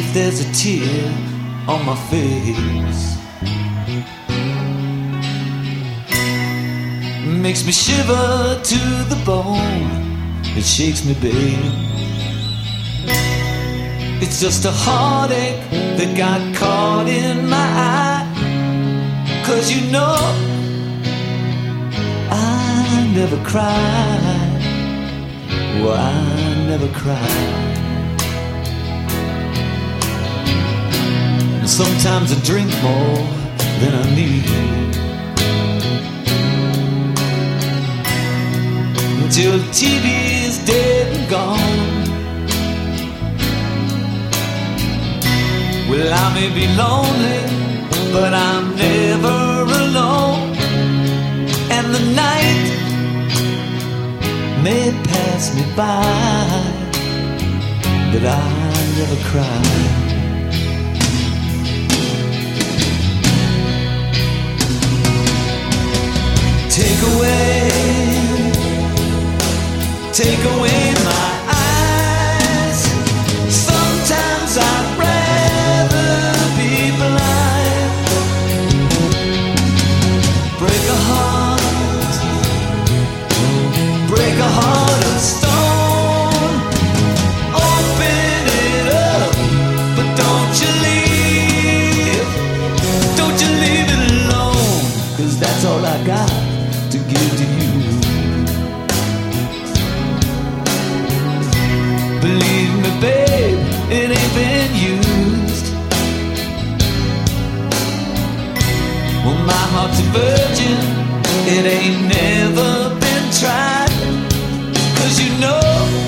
there's a tear on my face. Makes me shiver to the bone. It shakes me, babe. It's just a heartache that got caught in my eye. 'Cause you know I never cry. Well, I never cry. And sometimes I drink more than I need, until the TV's dead and gone. Well, I may be lonely, but I'm never alone. And the night may pass me by, but I never cry. Take away my eyes. Sometimes I'd rather be blind. Break a heart of stone. Open it up, but don't you leave it alone. 'Cause that's all I got to give to you. Believe me, babe, it ain't been used. Well, my heart's a virgin, it ain't never been tried. 'Cause you know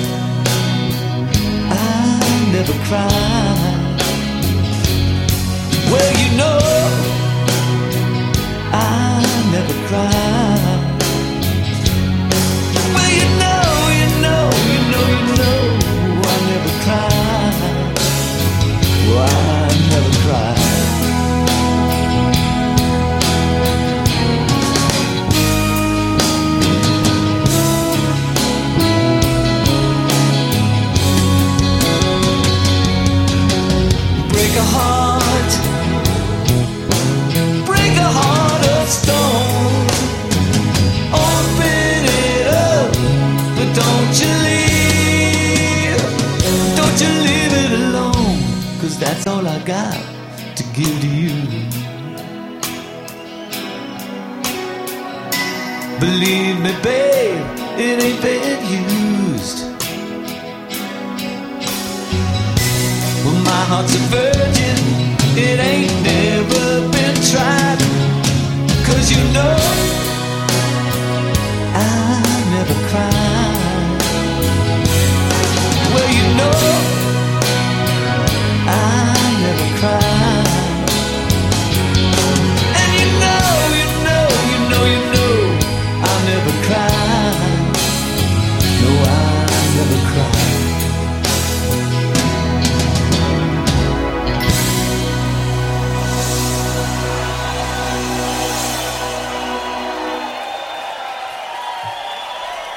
I never cry. Well, you know I never cry. Well, you know I never cry. Well, I never cry. Break a heart of stone. Open it up, but don't you leave it alone. 'Cause that's all I got to give to you. Believe me, babe, it ain't been used. Well, my heart's a virgin, it ain't never been tried. 'Cause you know I never cry. Well, you know I never cry. And you know I never cry. No, I never cry.